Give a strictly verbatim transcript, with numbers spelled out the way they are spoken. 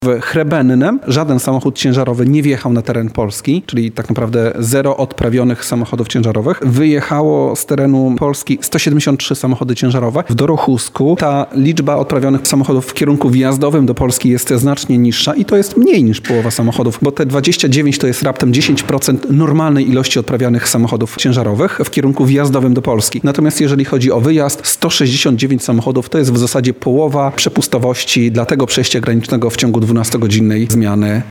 W Chrebennem żaden samochód ciężarowy nie wjechał na teren Polski, czyli tak naprawdę zero odprawionych samochodów ciężarowych. Wyjechało z terenu Polski sto siedemdziesiąt trzy samochody ciężarowe. W Dorochusku ta liczba odprawionych samochodów w kierunku wjazdowym do Polski jest znacznie niższa i to jest mniej niż połowa samochodów, bo te dwadzieścia dziewięć to jest raptem dziesięć procent normalnej ilości odprawianych samochodów ciężarowych w kierunku wjazdowym do Polski. Natomiast jeżeli chodzi o wyjazd, sto sześćdziesiąt dziewięć samochodów to jest w zasadzie połowa przepustowości dla tego przejścia granicznego w ciągu dwunastogodzinnej zmiany